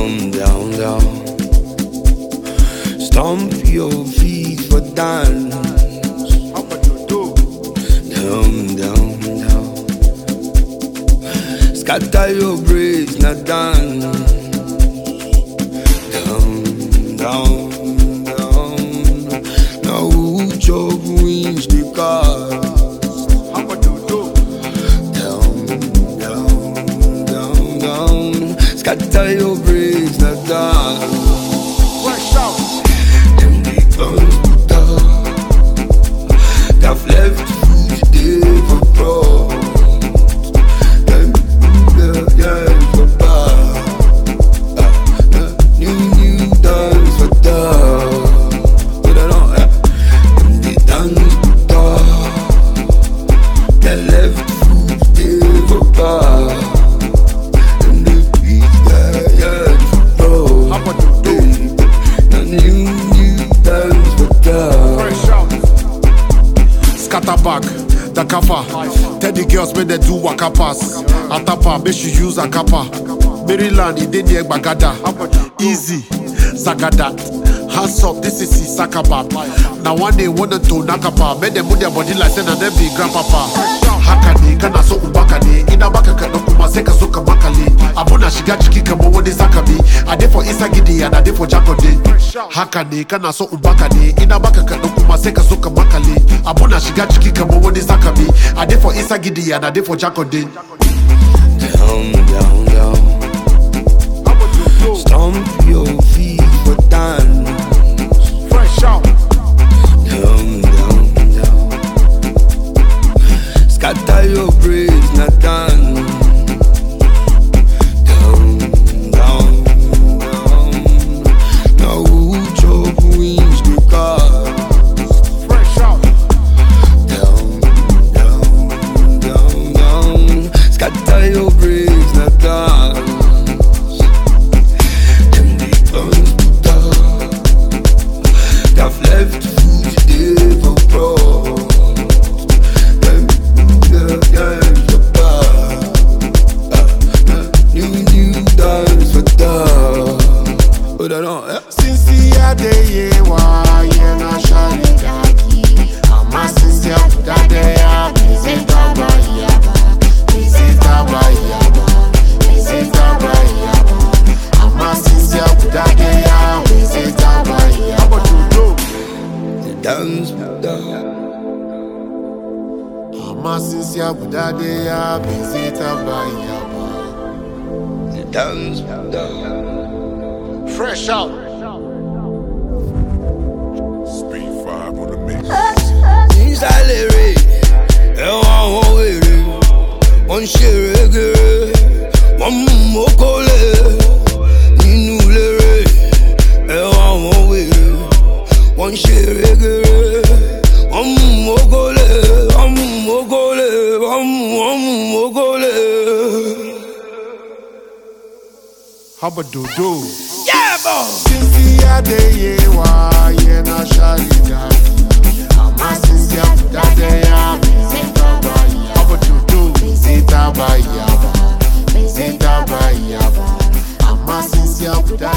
down, down. Stomp your feet for dance. Down, down, down. Scatter your braids, not dance. Down, down, down. Now who chop wins the car? Scatter your braids, not down. Them the guns put up. They've left food there for fraud. Them yeah for bad. New dance for dog. But I don't. Them the dance put up. They left food there for bad. Back, the kappa. Tell the girls when they do waka pass. Atapa, make she use a kappa. Maryland, it did bagada. Easy, Zagada. Hands up, this is Sakaba. Now one day wanted to nakapa. Make them move their body like send and them be grandpapa. Hakani, kana so ubakani. Ina baka kanokuma seka soka makali. Abuna shiga chiki kamo wodi sakabi. Ade for Isagidi and ade for Jakode. Hakani, kana so ubakani. Ina baka kanokuma seka soka makali. Abuna shiga chiki kamo wodi sakabi. Ade for Isagidi and ade for Jakode. Down, down, down. Stomp your feet for dance. Fresh out. Down, down, down. Scatter your braids, not dance. Down, down, down. Now who chop wins the car? Fresh out. Down, down, down, down. Scatter your braids, not dance. I've left food there for fraud. Them for bad. New dance for dog. But I don't. Since the other year, why you not shining daddy? I'm a sincere daddy. Visit Abayaba. Visit Abayaba. Visit Abayaba. I'm a sincere daddy. Visit Abayaba. Dance with dog. I'm a sincere daddy. Visit Abayaba. Dance with dog. Fresh out. Speed 5 on the mix. Inside one way, one share, one mokole, ninu lere, one way, one share, one mokole, one mokole, one mokole. How about do? Yeah, boy. Since the other year, why you not shining daddy? I'm a sincere daddy. Visit Abayaba. How about do? Visit Abayaba. Visit Abayaba. I'm a sincere daddy.